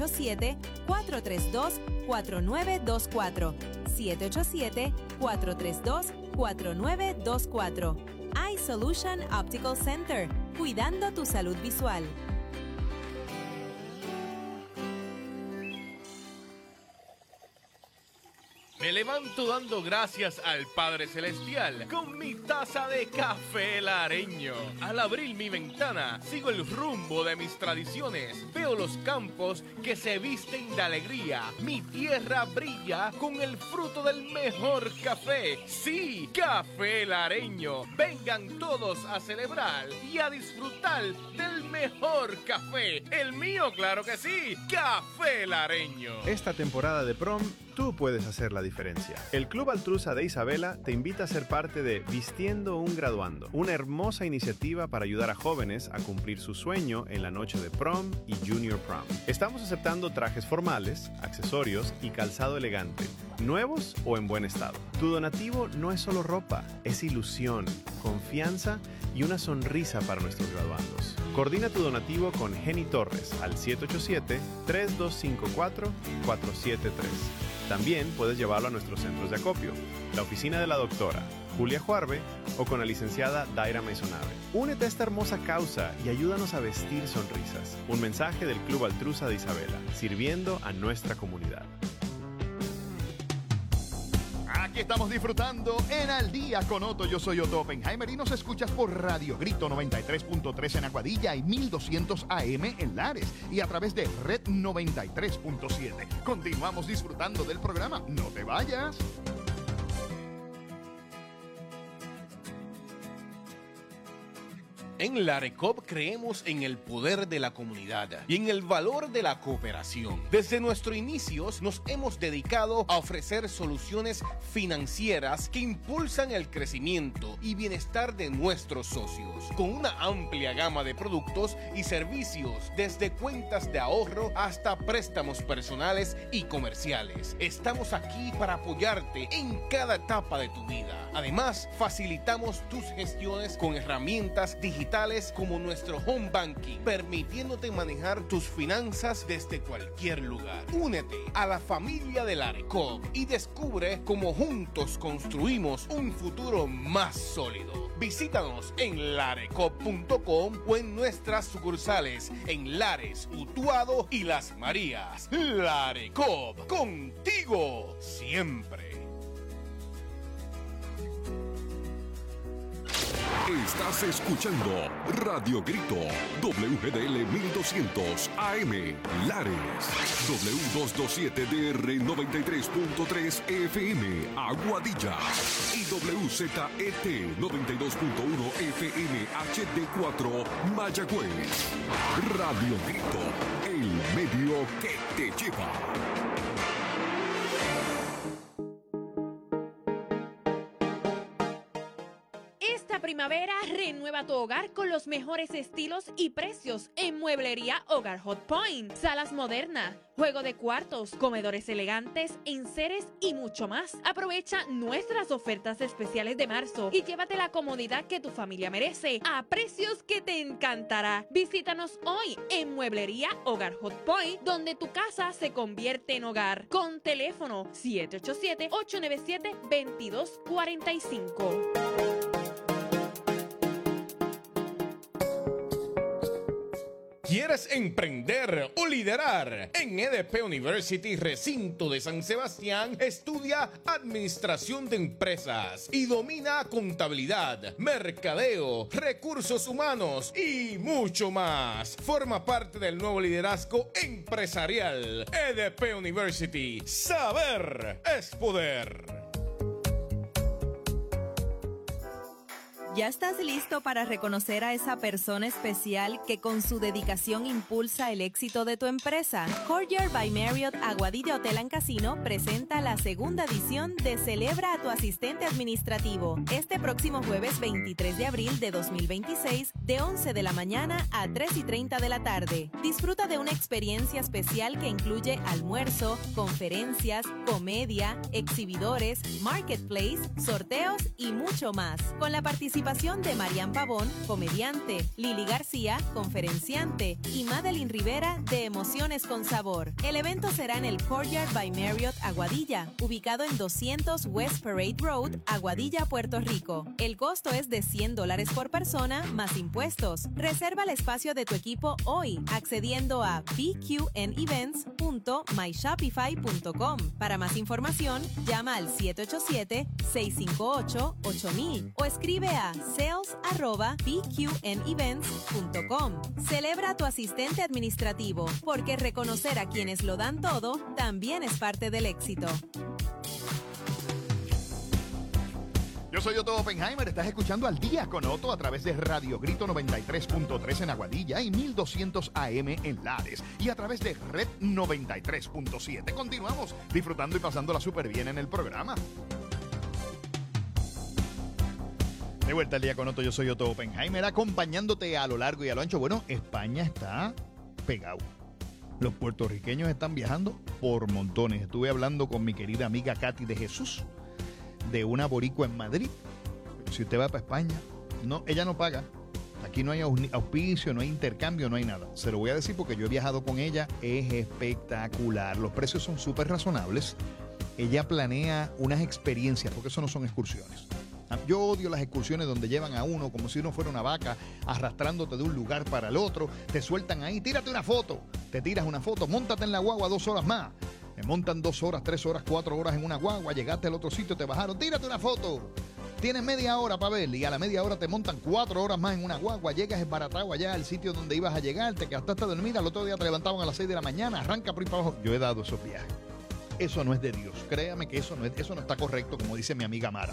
787-432-4924. 787-432-4924. iSolution Optical Center, cuidando tu salud visual. Me levanto dando gracias al Padre Celestial con mi taza de café lareño. Al abrir mi ventana, sigo el rumbo de mis tradiciones. Veo los campos que se visten de alegría. Mi tierra brilla con el fruto del mejor café. Sí, café lareño. Vengan todos a celebrar y a disfrutar del mejor café. El mío, claro que sí, café lareño. Esta temporada de prom, tú puedes hacer la diferencia. El Club Altrusa de Isabela te invita a ser parte de Vistiendo un Graduando, una hermosa iniciativa para ayudar a jóvenes a cumplir su sueño en la noche de prom y junior prom. Estamos aceptando trajes formales, accesorios y calzado elegante, nuevos o en buen estado. Tu donativo no es solo ropa, es ilusión, confianza y una sonrisa para nuestros graduandos. Coordina tu donativo con Jenny Torres al 787-3254-473. También puedes llevarlo a nuestros centros de acopio, la oficina de la doctora Julia Juarbe o con la licenciada Daira Maisonave. Únete a esta hermosa causa y ayúdanos a vestir sonrisas. Un mensaje del Club Altrusa de Isabela, sirviendo a nuestra comunidad. Aquí estamos disfrutando en Al Día con Otto. Yo soy Otto Oppenheimer y nos escuchas por Radio Grito 93.3 en Aguadilla y 1200 AM en Lares y a través de Red 93.7. Continuamos disfrutando del programa. No te vayas. En Larecoop creemos en el poder de la comunidad y en el valor de la cooperación. Desde nuestros inicios nos hemos dedicado a ofrecer soluciones financieras que impulsan el crecimiento y bienestar de nuestros socios, con una amplia gama de productos y servicios, desde cuentas de ahorro hasta préstamos personales y comerciales. Estamos aquí para apoyarte en cada etapa de tu vida. Además, facilitamos tus gestiones con herramientas digitales como nuestro home banking, permitiéndote manejar tus finanzas desde cualquier lugar. Únete a la familia de Larecoop y descubre cómo juntos construimos un futuro más sólido. Visítanos en larecoop.com o en nuestras sucursales en Lares, Utuado y Las Marías. Larecoop, contigo siempre. Estás escuchando Radio Grito, WGDL 1200 AM, Lares, W227DR 93.3 FM, Aguadilla, y WZET 92.1 FM HD4, Mayagüez. Radio Grito, el medio que te lleva. Esta primavera renueva tu hogar con los mejores estilos y precios en Mueblería Hogar Hot Point. Salas modernas, juego de cuartos, comedores elegantes, enseres y mucho más. Aprovecha nuestras ofertas especiales de marzo y llévate la comodidad que tu familia merece a precios que te encantará. Visítanos hoy en Mueblería Hogar Hot Point, donde tu casa se convierte en hogar. Con teléfono 787-897-2245. ¿Quieres emprender o liderar? En EDP University, recinto de San Sebastián, estudia Administración de Empresas y domina contabilidad, mercadeo, recursos humanos y mucho más. Forma parte del nuevo liderazgo empresarial. EDP University. Saber es poder. ¿Ya estás listo para reconocer a esa persona especial que con su dedicación impulsa el éxito de tu empresa? Courtyard by Marriott Aguadilla Hotel and Casino presenta la segunda edición de Celebra a tu asistente administrativo este próximo jueves 23 de abril de 2026 de 11 de la mañana a 3:30 de la tarde. Disfruta de una experiencia especial que incluye almuerzo, conferencias, comedia, exhibidores, marketplace, sorteos y mucho más. Con la participación de Marian Pavón, comediante, Lili García, conferenciante, y Madeline Rivera de Emociones con Sabor. El evento será en el Courtyard by Marriott Aguadilla, ubicado en 200 West Parade Road, Aguadilla, Puerto Rico. El costo es de $100 por persona, más impuestos. Reserva el espacio de tu equipo hoy, accediendo a bqnevents.myshopify.com. Para más información, llama al 787-658-8000 o escribe a sales@bqnevents.com. Celebra a tu asistente administrativo, porque reconocer a quienes lo dan todo también es parte del éxito. Yo soy Otto Oppenheimer, estás escuchando Al Día con Otto a través de Radio Grito 93.3 en Aguadilla y 1200 AM en Lares y a través de Red 93.7. Continuamos disfrutando y pasándola súper bien en el programa. De vuelta al Día con Otto, yo soy Otto Oppenheimer, acompañándote a lo largo y a lo ancho. Bueno, España está pegado. Los puertorriqueños están viajando por montones. Estuve hablando con mi querida amiga Katy de Jesús, de una boricua en Madrid. Si usted va para España, no, ella no paga. Aquí no hay auspicio, no hay intercambio, no hay nada. Se lo voy a decir porque yo he viajado con ella. Es espectacular. Los precios son súper razonables. Ella planea unas experiencias, porque eso no son excursiones. Yo odio las excursiones donde llevan a uno como si uno fuera una vaca arrastrándote de un lugar para el otro, te sueltan ahí, tírate una foto, te tiras una foto, móntate en la guagua 2 horas más, me montan 2 horas, 3 horas, 4 horas en una guagua, llegaste al otro sitio, te bajaron, tírate una foto, tienes media hora para ver y a la media hora te montan 4 horas más en una guagua, llegas esbaratado allá al sitio donde ibas a llegar, te quedaste a dormir, al otro día te levantaban a las 6 de la mañana, arranca por ahí para abajo. Yo he dado esos viajes. Eso no es de Dios, créame que eso no está correcto, como dice mi amiga Mara.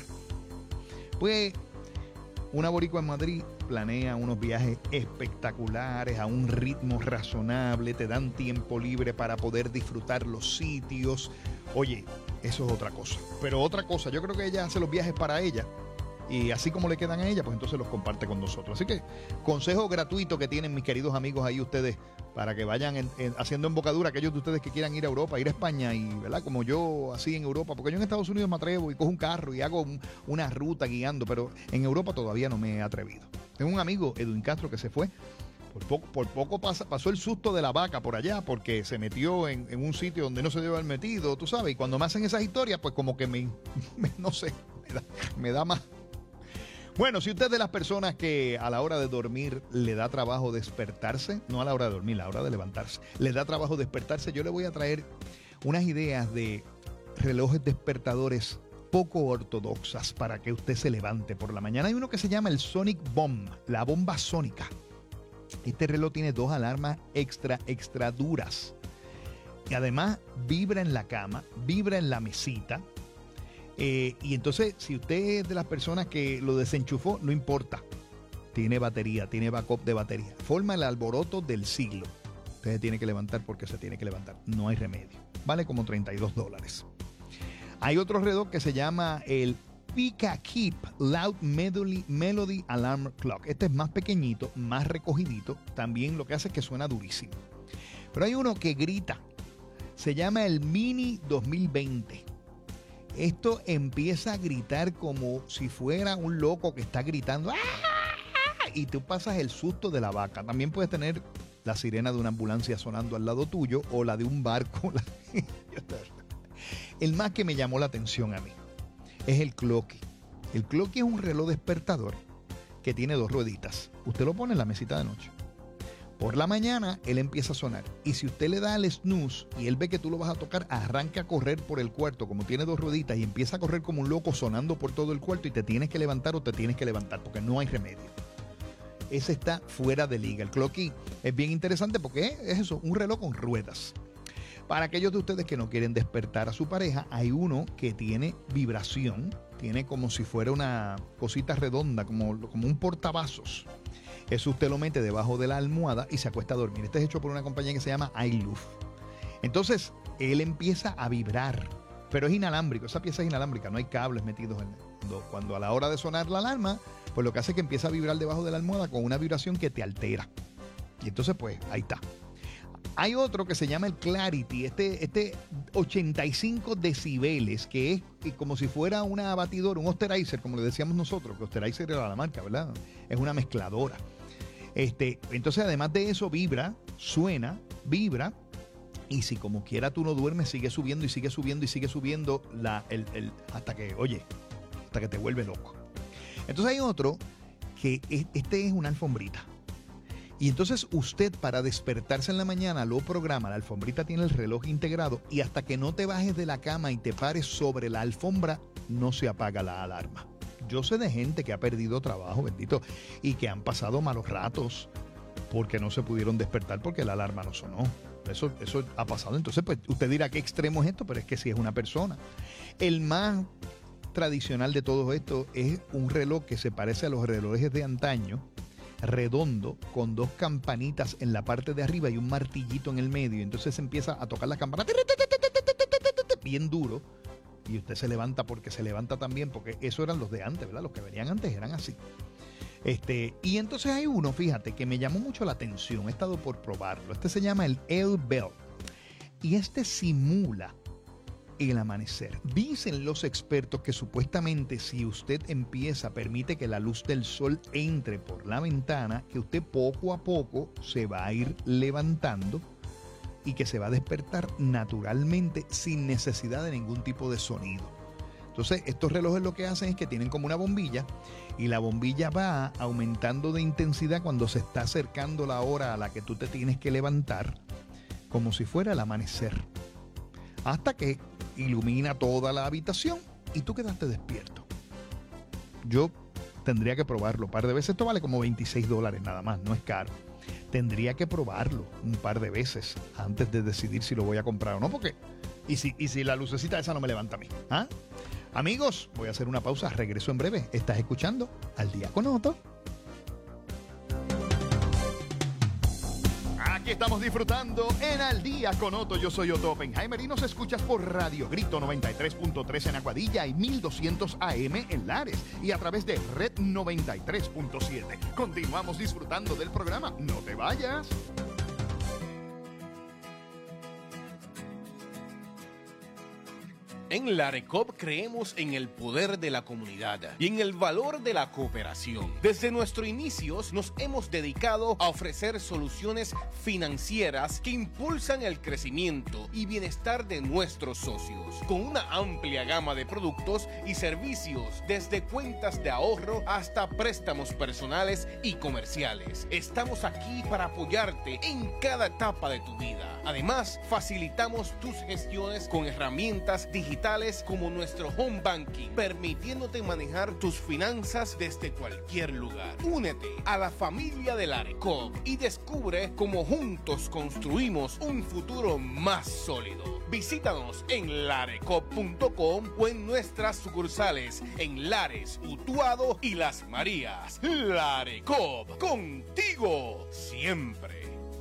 Pues una boricua en Madrid planea unos viajes espectaculares a un ritmo razonable, te dan tiempo libre para poder disfrutar los sitios. Oye, eso es otra cosa. Pero otra cosa, yo creo que ella hace los viajes para ella y así como le quedan a ella, pues entonces los comparte con nosotros. Así que consejo gratuito que tienen mis queridos amigos ahí ustedes para que vayan haciendo embocadura aquellos de ustedes que quieran ir a Europa, ir a España y, ¿verdad? Como yo así en Europa, porque yo en Estados Unidos me atrevo y cojo un carro y hago una ruta guiando, pero en Europa todavía no me he atrevido. Tengo un amigo, Edwin Castro, que se fue. Por poco pasó el susto de la vaca por allá porque se metió en un sitio donde no se debe haber metido, tú sabes. Y cuando me hacen esas historias, pues como que no sé, me da más. Bueno, si usted es de las personas que a la hora de dormir le da trabajo despertarse, no a la hora de dormir, a la hora de levantarse, le da trabajo despertarse, yo le voy a traer unas ideas de relojes despertadores poco ortodoxas para que usted se levante por la mañana. Hay uno que se llama el Sonic Bomb, la bomba sónica. Este reloj tiene 2 alarmas extra duras. Y además vibra en la cama, vibra en la mesita. Y entonces, si usted es de las personas que lo desenchufó, no importa. Tiene batería, tiene backup de batería. Forma el alboroto del siglo. Usted se tiene que levantar porque se tiene que levantar. No hay remedio. Vale como $32. Hay otro reloj que se llama el Pika Keep Loud Melody Alarm Clock. Este es más pequeñito, más recogidito. También lo que hace es que suena durísimo. Pero hay uno que grita. Se llama el Mini 2020. Esto empieza a gritar como si fuera un loco que está gritando. ¡Ah! Y tú pasas el susto de la vaca. También puedes tener la sirena de una ambulancia sonando al lado tuyo o la de un barco. El más que me llamó la atención a mí es el Clocky. El Clocky es un reloj despertador que tiene 2 rueditas. Usted lo pone en la mesita de noche. Por la mañana, él empieza a sonar. Y si usted le da al snooze y él ve que tú lo vas a tocar, arranca a correr por el cuarto, como tiene 2 rueditas, y empieza a correr como un loco sonando por todo el cuarto y te tienes que levantar o te tienes que levantar, porque no hay remedio. Ese está fuera de liga. El Clocky es bien interesante porque es eso, un reloj con ruedas. Para aquellos de ustedes que no quieren despertar a su pareja, hay uno que tiene vibración, tiene como si fuera una cosita redonda, como un portavasos. Eso usted lo mete debajo de la almohada y se acuesta a dormir. Este es hecho por una compañía que se llama iLoof. Entonces, él empieza a vibrar, pero es inalámbrico. Esa pieza es inalámbrica, no hay cables metidos en él. Cuando a la hora de sonar la alarma, pues lo que hace es que empieza a vibrar debajo de la almohada con una vibración que te altera. Y entonces, pues, ahí está. Hay otro que se llama el Clarity, este 85 decibeles, que es como si fuera una batidora, un Osterizer, como le decíamos nosotros, que Osterizer era la marca, ¿verdad? Es una mezcladora. Entonces, además de eso, vibra, suena, vibra, y si como quiera tú no duermes, sigue subiendo y sigue subiendo y sigue subiendo hasta que te vuelve loco. Entonces hay otro que este es una alfombrita. Y entonces usted, para despertarse en la mañana, lo programa. La alfombrita tiene el reloj integrado y hasta que no te bajes de la cama y te pares sobre la alfombra, no se apaga la alarma. Yo sé de gente que ha perdido trabajo, bendito, y que han pasado malos ratos porque no se pudieron despertar porque la alarma no sonó. Eso ha pasado. Entonces, pues usted dirá qué extremo es esto, pero es que sí es una persona. El más tradicional de todo esto es un reloj que se parece a los relojes de antaño, redondo, con 2 campanitas en la parte de arriba y un martillito en el medio. Entonces empieza a tocar la campana bien duro y usted se levanta porque se levanta también, porque eso eran los de antes, ¿verdad? Los que venían antes eran así. Y entonces hay uno, fíjate, que me llamó mucho la atención. He estado por probarlo. Este se llama el L-Bell y este simula el amanecer. Dicen los expertos que supuestamente si usted permite que la luz del sol entre por la ventana, que usted poco a poco se va a ir levantando y que se va a despertar naturalmente sin necesidad de ningún tipo de sonido. Entonces, estos relojes lo que hacen es que tienen como una bombilla y la bombilla va aumentando de intensidad cuando se está acercando la hora a la que tú te tienes que levantar, como si fuera el amanecer, hasta que ilumina toda la habitación y tú quedaste despierto. Yo tendría que probarlo un par de veces. Esto vale como $26 nada más, no es caro. Tendría que probarlo un par de veces antes de decidir si lo voy a comprar o no, porque y si la lucecita esa no me levanta a mí. ¿Ah? Amigos, voy a hacer una pausa, regreso en breve. Estás escuchando Al Día con Otto. Aquí estamos disfrutando en Al Día con Otto. Yo soy Otto Oppenheimer y nos escuchas por Radio Grito 93.3 en Aguadilla y 1200 AM en Lares y a través de Red 93.7. Continuamos disfrutando del programa. No te vayas. En la RECOP creemos en el poder de la comunidad y en el valor de la cooperación. Desde nuestros inicios nos hemos dedicado a ofrecer soluciones financieras que impulsan el crecimiento y bienestar de nuestros socios, con una amplia gama de productos y servicios, desde cuentas de ahorro hasta préstamos personales y comerciales. Estamos aquí para apoyarte en cada etapa de tu vida. Además, facilitamos tus gestiones con herramientas digitales digitales como nuestro home banking, permitiéndote manejar tus finanzas desde cualquier lugar. Únete a la familia de Larecob y descubre cómo juntos construimos un futuro más sólido. Visítanos en larecob.com o en nuestras sucursales en Lares, Utuado y Las Marías. Larecob, contigo siempre.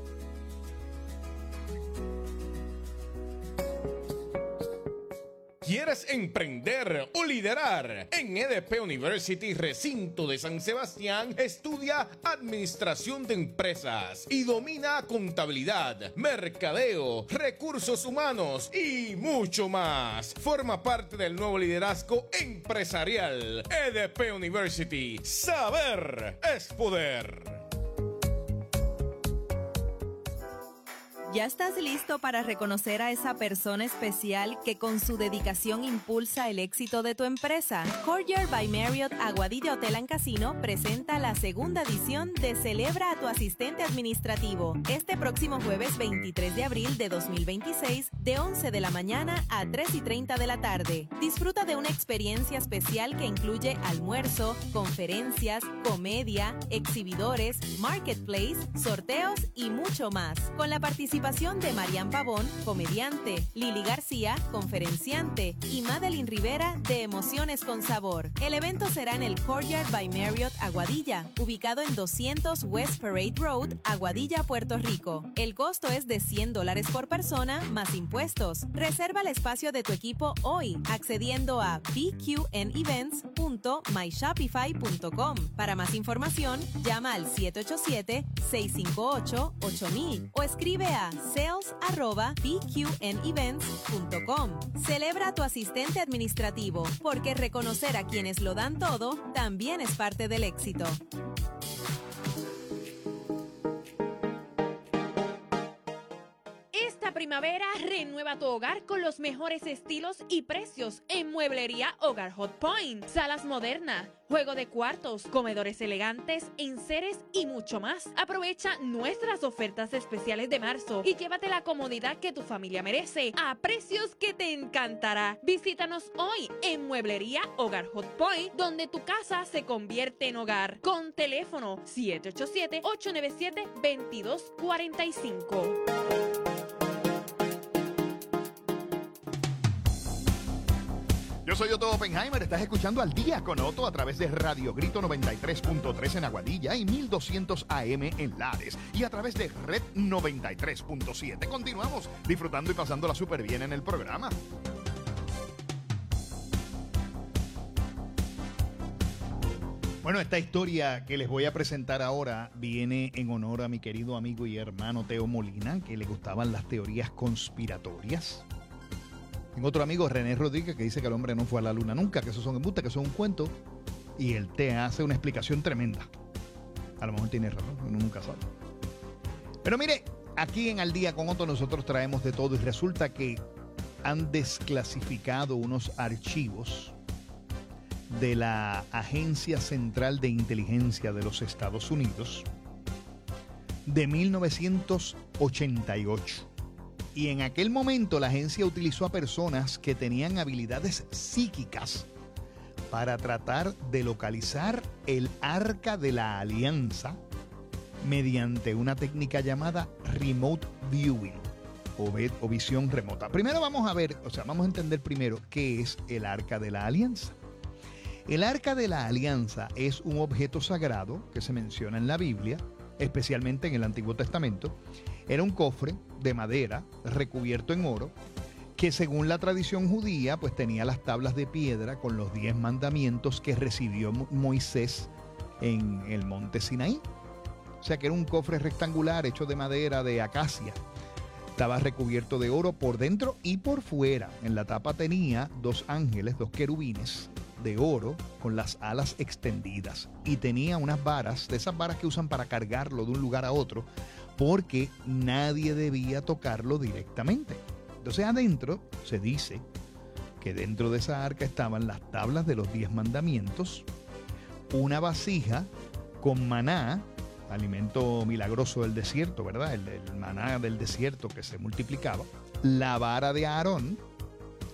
¿Quieres emprender o liderar? En EDP University, recinto de San Sebastián, estudia Administración de Empresas y domina contabilidad, mercadeo, recursos humanos y mucho más. Forma parte del nuevo liderazgo empresarial. EDP University. Saber es poder. ¿Ya estás listo para reconocer a esa persona especial que con su dedicación impulsa el éxito de tu empresa? Courtyard by Marriott Aguadilla Hotel and Casino presenta la segunda edición de Celebra a tu asistente administrativo este próximo jueves 23 de abril de 2026 de 11 de la mañana a 3:30 de la tarde. Disfruta de una experiencia especial que incluye almuerzo, conferencias, comedia, exhibidores, marketplace, sorteos y mucho más. Con la participación de Marian Pavón, comediante, Lili García, conferenciante, y Madeline Rivera de Emociones con Sabor. El evento será en el Courtyard by Marriott Aguadilla, ubicado en 200 West Parade Road, Aguadilla, Puerto Rico. El costo es de $100 por persona, más impuestos. Reserva el espacio de tu equipo hoy, accediendo a bqnevents.myshopify.com. Para más información, llama al 787-658-8000 o escribe a sales@bqnevents.com. Celebra a tu asistente administrativo, porque reconocer a quienes lo dan todo también es parte del éxito. Esta primavera renueva tu hogar con los mejores estilos y precios en Mueblería Hogar Hot Point. Salas modernas, juego de cuartos, comedores elegantes, enseres y mucho más. Aprovecha nuestras ofertas especiales de marzo y llévate la comodidad que tu familia merece a precios que te encantará. Visítanos hoy en Mueblería Hogar Hot Point, donde tu casa se convierte en hogar. Con teléfono 787-897-2245. Yo soy Otto Oppenheimer, estás escuchando Al Día con Otto a través de Radio Grito 93.3 en Aguadilla y 1200 AM en Lares y a través de Red 93.7. Continuamos disfrutando y pasándola súper bien en el programa. Bueno, esta historia que les voy a presentar ahora viene en honor a mi querido amigo y hermano Teo Molina, que le gustaban las teorías conspiratorias. Tengo otro amigo, René Rodríguez, que dice que el hombre no fue a la luna nunca, que esos son embustes, que son un cuento. Y él te hace una explicación tremenda. A lo mejor tiene razón, uno nunca sabe. Pero mire, aquí en Al Día con Otto nosotros traemos de todo y resulta que han desclasificado unos archivos de la Agencia Central de Inteligencia de los Estados Unidos de 1988. Y en aquel momento la agencia utilizó a personas que tenían habilidades psíquicas para tratar de localizar el Arca de la Alianza mediante una técnica llamada Remote Viewing o visión remota. Primero vamos a entender primero qué es el Arca de la Alianza. El Arca de la Alianza es un objeto sagrado que se menciona en la Biblia, especialmente en el Antiguo Testamento. Era un cofre de madera recubierto en oro que, según la tradición judía, pues tenía las tablas de piedra con los 10 mandamientos que recibió Moisés en el monte Sinaí. O sea que era un cofre rectangular hecho de madera de acacia. Estaba recubierto de oro por dentro y por fuera. En la tapa tenía 2 ángeles, 2 querubines de oro con las alas extendidas. Y tenía unas varas, de esas varas que usan para cargarlo de un lugar a otro, porque nadie debía tocarlo directamente. Entonces adentro se dice que dentro de esa arca estaban las tablas de los 10 mandamientos, una vasija con maná, alimento milagroso del desierto, ¿verdad? El maná del desierto que se multiplicaba, la vara de Aarón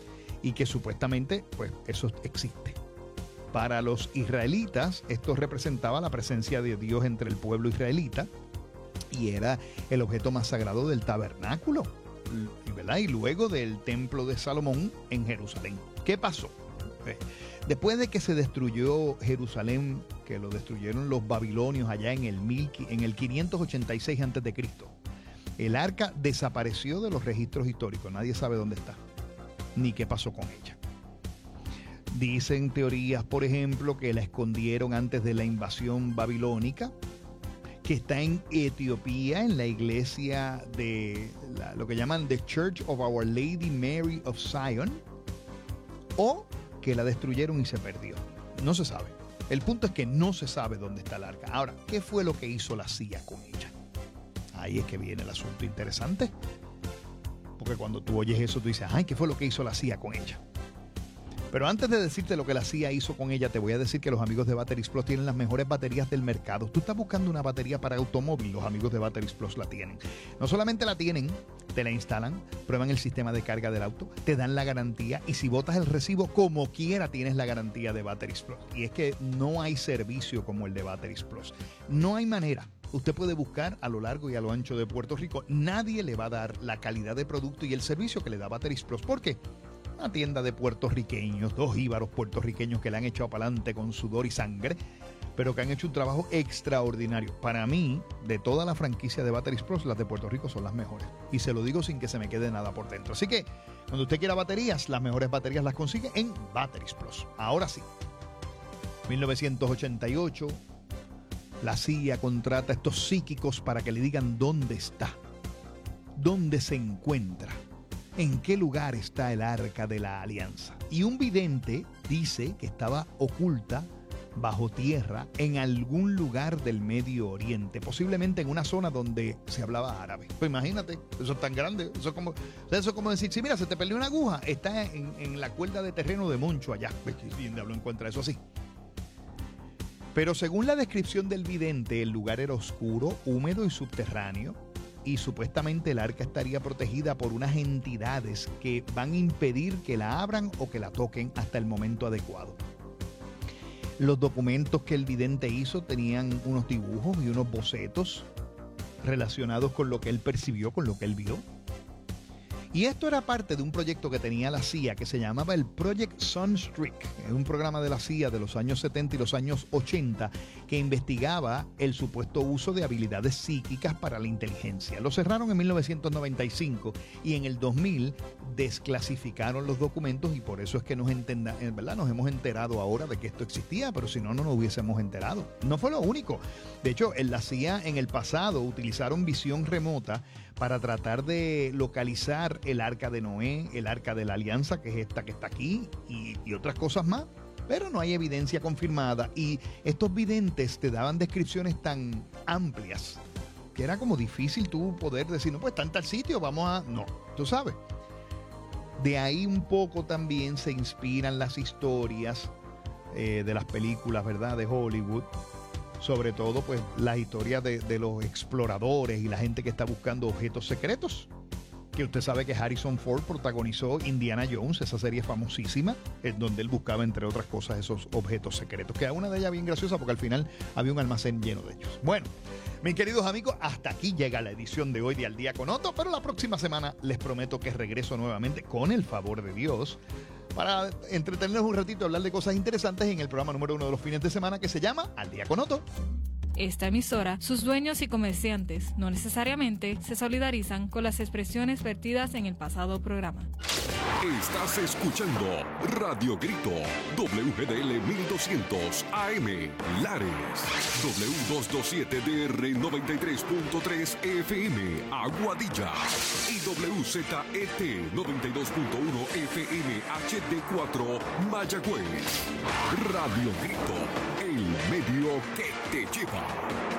y que supuestamente pues eso existe. Para los israelitas esto representaba la presencia de Dios entre el pueblo israelita y era el objeto más sagrado del tabernáculo, ¿verdad? Y luego del templo de Salomón en Jerusalén. ¿Qué pasó? Después de que se destruyó Jerusalén, que lo destruyeron los babilonios allá en el 586 a.C., el arca desapareció de los registros históricos. Nadie sabe dónde está, ni qué pasó con ella. Dicen teorías, por ejemplo, que la escondieron antes de la invasión babilónica, que está en Etiopía, en la iglesia de lo que llaman The Church of Our Lady Mary of Zion, o que la destruyeron y se perdió. No se sabe. El punto es que no se sabe dónde está el arca. Ahora, ¿qué fue lo que hizo la CIA con ella? Ahí es que viene el asunto interesante. Porque cuando tú oyes eso, tú dices, ay, ¿qué fue lo que hizo la CIA con ella? Pero antes de decirte lo que la CIA hizo con ella, te voy a decir que los amigos de Batteries Plus tienen las mejores baterías del mercado. Tú estás buscando una batería para automóvil, los amigos de Batteries Plus la tienen. No solamente la tienen, te la instalan, prueban el sistema de carga del auto, te dan la garantía y si botas el recibo como quiera tienes la garantía de Batteries Plus. Y es que no hay servicio como el de Batteries Plus. No hay manera. Usted puede buscar a lo largo y a lo ancho de Puerto Rico. Nadie le va a dar la calidad de producto y el servicio que le da Batteries Plus. ¿Por qué? Una tienda de puertorriqueños, 2 jíbaros puertorriqueños que le han echado para adelante con sudor y sangre, pero que han hecho un trabajo extraordinario. Para mí, de toda la franquicia de Batteries Plus, las de Puerto Rico son las mejores. Y se lo digo sin que se me quede nada por dentro. Así que, cuando usted quiera baterías, las mejores baterías las consigue en Batteries Plus. Ahora sí, 1988, la CIA contrata a estos psíquicos para que le digan dónde está, dónde se encuentra, en qué lugar está el Arca de la Alianza. Y un vidente dice que estaba oculta bajo tierra en algún lugar del Medio Oriente, posiblemente en una zona donde se hablaba árabe. Pues imagínate, eso es tan grande. Eso es como decir, sí, mira, se te perdió una aguja, está en la cuerda de terreno de Moncho allá. ¿Quién diablo encuentra eso así? Pero según la descripción del vidente, el lugar era oscuro, húmedo y subterráneo, y supuestamente el arca estaría protegida por unas entidades que van a impedir que la abran o que la toquen hasta el momento adecuado. Los documentos que el vidente hizo tenían unos dibujos y unos bocetos relacionados con lo que él percibió, con lo que él vio. Y esto era parte de un proyecto que tenía la CIA que se llamaba el Project Sunstreak. Es un programa de la CIA de los años 70 y los años 80 que investigaba el supuesto uso de habilidades psíquicas para la inteligencia. Lo cerraron en 1995 y en el 2000 desclasificaron los documentos y por eso es que nos hemos enterado ahora de que esto existía, pero si no, no nos hubiésemos enterado. No fue lo único. De hecho, en la CIA en el pasado utilizaron visión remota para tratar de localizar el Arca de Noé, el Arca de la Alianza, que es esta que está aquí, y otras cosas más, pero no hay evidencia confirmada. Y estos videntes te daban descripciones tan amplias que era como difícil tú poder decir, no, pues está en tal sitio, vamos a... No, tú sabes. De ahí un poco también se inspiran las historias de las películas, ¿verdad?, de Hollywood. Sobre todo, pues, las historias de los exploradores y la gente que está buscando objetos secretos. Que usted sabe que Harrison Ford protagonizó Indiana Jones, esa serie famosísima, en donde él buscaba, entre otras cosas, esos objetos secretos. Que una de ellas bien graciosa porque al final había un almacén lleno de ellos. Bueno, mis queridos amigos, hasta aquí llega la edición de hoy de Al Día con Otto, pero la próxima semana les prometo que regreso nuevamente, con el favor de Dios, para entretenernos un ratito, hablar de cosas interesantes en el programa número 1 de los fines de semana que se llama Al Día con Otto. Esta emisora, sus dueños y comerciantes no necesariamente se solidarizan con las expresiones vertidas en el pasado programa. Estás escuchando Radio Grito, WGDL 1200 AM, Lares, W227DR 93.3 FM, Aguadilla, y WZET 92.1 FM HD4, Mayagüez. Radio Grito, el medio que te lleva.